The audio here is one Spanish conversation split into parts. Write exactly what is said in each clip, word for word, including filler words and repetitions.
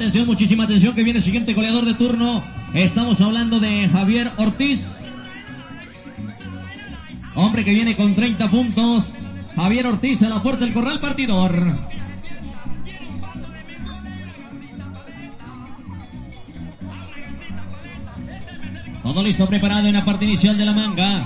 Atención, muchísima atención, que viene el siguiente goleador de turno. Estamos hablando de Javier Ortiz. Hombre que viene con treinta puntos. Javier Ortiz a la puerta del corral partidor. Todo listo, preparado en la parte inicial de la manga.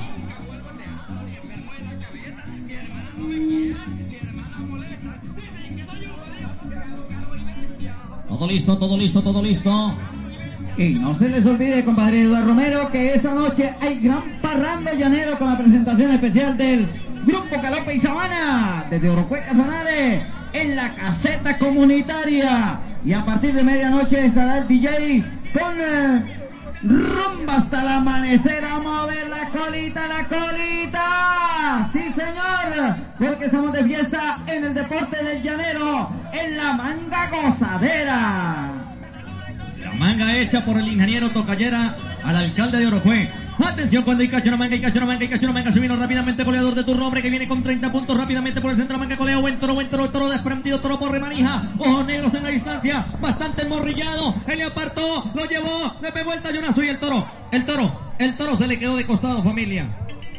Todo listo, todo listo, todo listo. Y no se les olvide, compadre Eduardo Romero, que esta noche hay gran parranda llanero con la presentación especial del Grupo Galope y Sabana desde Orocueca Sanare en la caseta comunitaria. Y a partir de medianoche estará el D J con eh, rumba hasta el amanecer a mover la colita, la colita. Sí, señor, porque estamos de fiesta en el deporte del llanero, en la manga gozadera. La manga hecha por el ingeniero Tocayera al alcalde de Orocue. Atención cuando hay cacho, no manga, hay cacho, no manga, hay cacho, no manga. Se vino rápidamente goleador de turno, hombre que viene con treinta puntos rápidamente por el centro. Manga coleo, buen toro, buen toro, toro desprendido, toro por remanija. Ojos negros en la distancia, bastante morrillado. Él le apartó, lo llevó, le pegó el tallonazo y el toro, el toro, el toro se le quedó de costado, familia.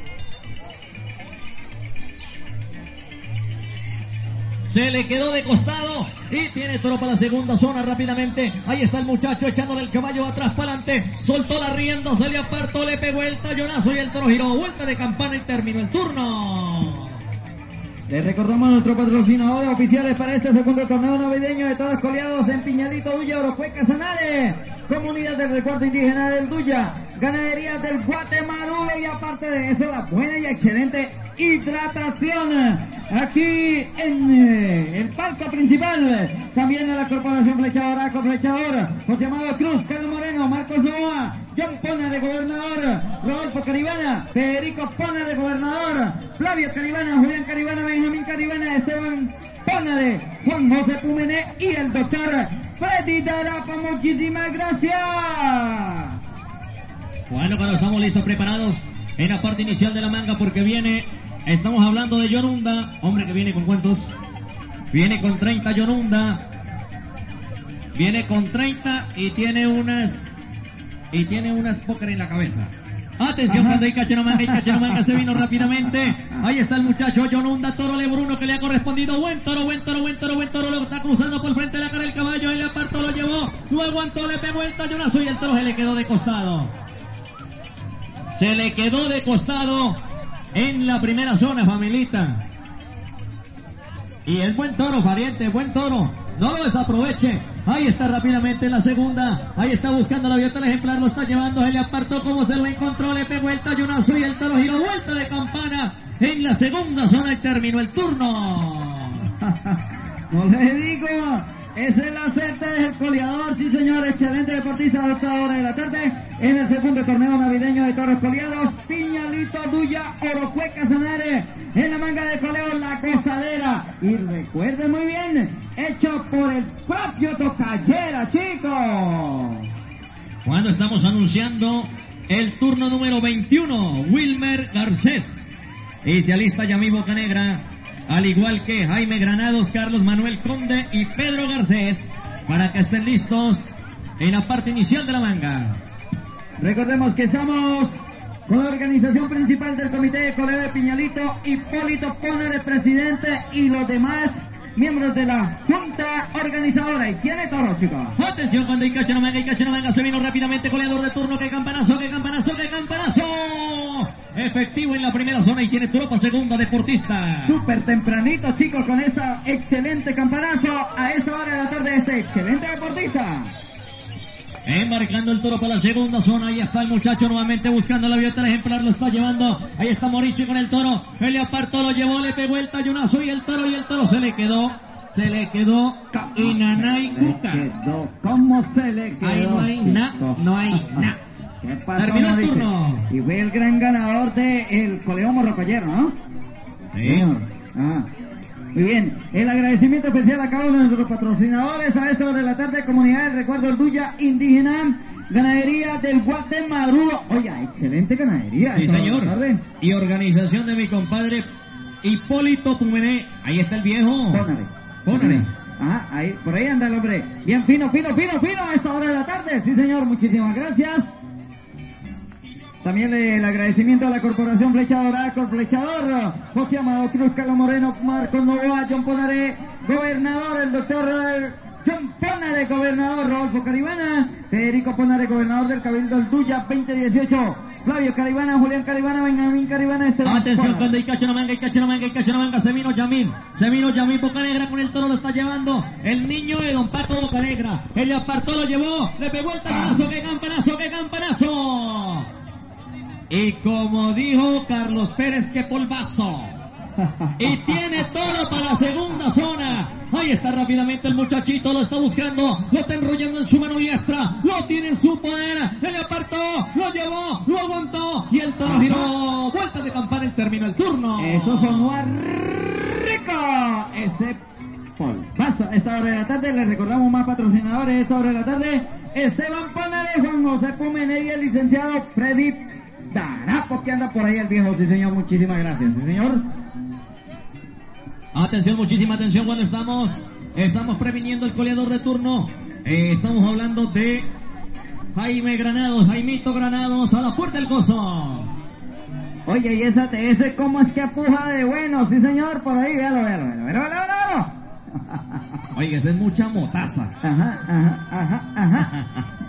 Se le quedó de costado y tiene toro para la segunda zona rápidamente. Ahí está el muchacho echándole el caballo atrás para adelante. Soltó la rienda, se le apartó, le pegó el tallonazo y el toro giró. Vuelta de campana y terminó el turno. Les recordamos a nuestros patrocinadores oficiales para este segundo torneo navideño de todos coleados en Piñalito, Duya, Orocueca, Sanare. Comunidad del Recuerdo Indígena del Duya, ganaderías del Guatemala y aparte de eso la buena y excelente hidratación aquí en eh, el palco principal. También de la Corporación Flechadora, Arco Flechador, José Amado Cruz, Carlos Moreno, Marcos Novoa, John Pona de gobernador, Rodolfo Caribana, Federico Pona de gobernador, Flavio Caribana, Julián Caribana, Benjamín Caribana, Esteban Pona de Juan José Pumené y el doctor Freddy Darapa. Muchísimas gracias. Bueno, cuando estamos listos, preparados en la parte inicial de la manga, porque viene, estamos hablando de Yonunda, hombre que viene con cuántos, viene con treinta Yonunda, viene con treinta y tiene unas, y tiene unas póker en la cabeza. Atención, cuando hay cacho no manga, hay cacho no manga, se vino rápidamente. Ahí está el muchacho Yonunda, toro de Bruno que le ha correspondido. Buen toro, buen toro, buen toro, buen toro. Lo está cruzando por frente de la cara del caballo. Él le apartó, lo llevó. Lo aguantó, le pegó el tallonazo y el toro se le quedó de costado. Se le quedó de costado en la primera zona, familita. Y el buen toro, pariente, buen toro. No lo desaproveche. Ahí está rápidamente en la segunda. Ahí está buscando la viota, el ejemplar lo está llevando. Se le apartó como se lo encontró. Le pegó el tallonazo y el toro giró. Vuelta de campana en la segunda zona y terminó el turno. No le digo. Es el acerte del coleador, sí señor, excelente deportista a la octava hora de la tarde en el segundo torneo navideño de toros coleados, Piñalito, Duya, Orocueca, Sanare, en la manga de coleo, la gozadera. Y recuerden muy bien, hecho por el propio Tocayera, chicos. Cuando estamos anunciando el turno número veintiuno, Wilmer Garcés, y se alista Yamí Bocanegra, al igual que Jaime Granados, Carlos Manuel Conde y Pedro Garcés, para que estén listos en la parte inicial de la manga. Recordemos que estamos con la organización principal del Comité de Coleo de Piñalito, Hipólito Pona de presidente y los demás miembros de la Junta Organizadora. ¿Y tiene toro, chicos? Atención, cuando hay cacho no manga, hay cacho no manga, se vino rápidamente goleador de turno. ¡Qué campanazo, qué campanazo, qué campanazo! Efectivo en la primera zona y tiene tropa segunda, deportista. Súper tempranito, chicos, con esta excelente campanazo a esta hora de la tarde, este excelente deportista. Embarcando el toro para la segunda zona. Ahí está el muchacho nuevamente buscando la viota, el ejemplar lo está llevando. Ahí está Morichi con el toro. Él le apartó, lo llevó, le pegó el tallonazo y el toro y el toro se le quedó. Se le quedó y Nanay Cucas. ¿Cómo se le quedó? Ahí no hay nada, no hay nada. ¿Qué pasó, terminó el turno. Y fue el gran ganador del coleo morrocoyero, ¿no? Sí. Ah. Muy bien, el agradecimiento especial a cada uno de nuestros patrocinadores a esta hora de la tarde, Comunidad del Recuerdo del Duya Indígena, Ganadería del Guatemala. Oiga, excelente ganadería. Sí, señor. Y organización de mi compadre Hipólito Pumené. Ahí está el viejo. Pónale. Pónale. Ah, ahí, por ahí anda el hombre. Bien fino, fino, fino, fino a esta hora de la tarde. Sí, señor, muchísimas gracias. También el agradecimiento a la Corporación Flecha Dorada, con Flechador, José Amado Cruz, Carlos Moreno, Marcos Novoa, John Ponare, gobernador, el doctor John Ponare, gobernador, Rodolfo Caribana, Federico Ponare, gobernador del Cabildo del Duya, veinte dieciocho, Flavio Caribana, Julián Caribana, Benjamín Caribana, Esteban Atención Ponare. cuando hay cacho la manga, hay cacho la manga, hay cacho la manga, se vino Yamil, se vino Yamil Bocanegra con el toro, lo está llevando el niño de Don Paco Bocanegra, él le apartó, lo llevó, le pegó el campanazo, qué campanazo, qué campanazo. Y como dijo Carlos Pérez, qué polvazo. Y tiene todo para la segunda zona. Ahí está rápidamente el muchachito, lo está buscando, lo está enrollando en su mano diestra, lo tiene en su poder, él le apartó, lo llevó, lo aguantó y el toro giró, vuelta de campana y terminó el turno. Eso sonó a rico. Ese polvazo. Esta hora de la tarde le recordamos más patrocinadores. Esta hora de la tarde, Esteban Ponare, Juan José Pumeney y el licenciado Freddy Darapos, que anda por ahí el viejo. Sí, señor, muchísimas gracias. Sí, señor. Atención, muchísima atención cuando estamos, estamos previniendo el coleador de turno. Eh, estamos hablando de Jaime Granados, Jaimito Granados a la puerta del gozo. Oye, y esa T S, ¿cómo es que puja de bueno? Sí, señor, por ahí, véalo, véalo, véalo, véalo, véalo, véalo. Oiga, esa es mucha motaza. Ajá, ajá, ajá, ajá.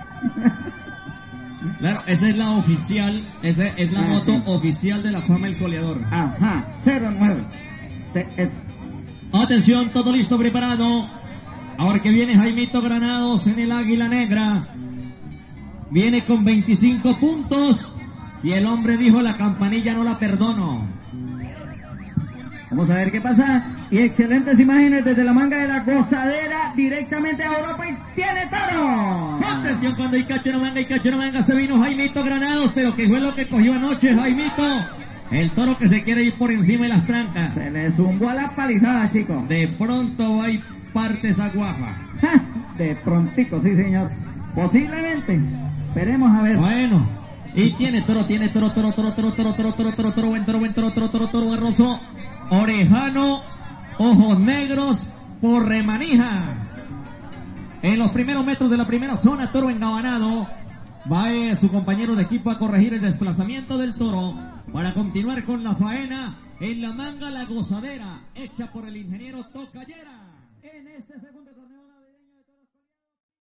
Claro, esa es la oficial, esa es la Ah, moto sí. oficial de la fama del coleador. Ajá, cero nueve. T S. Atención, todo listo, preparado. Ahora que viene Jaimito Granados en el Águila Negra. Viene con veinticinco puntos. Y el hombre dijo, la campanilla no la perdono. Vamos a ver qué pasa. Y excelentes imágenes desde la manga de la gozadera directamente a Europa y tiene toro. Atención cuando hay cacho no manga, hay cacho no manga, se vino Jaimito Granados, pero que fue lo que cogió anoche Jaimito. El toro que se quiere ir por encima de las trancas. Se le zumbó a la palizada, chico. De pronto va y parte esa guaja. Ja, de prontico, sí, señor. Posiblemente. Esperemos a ver. Bueno, y tiene toro, tiene toro, toro, toro, toro, toro, toro, toro, toro, toro, buen toro, buen toro, toro, toro, toro, barroso, orejano, ojos negros, por remanija. En los primeros metros de la primera zona, toro engabanado. Va eh, su compañero de equipo a corregir el desplazamiento del toro para continuar con la faena en la manga la gozadera, hecha por el ingeniero Tocayera. En este segundo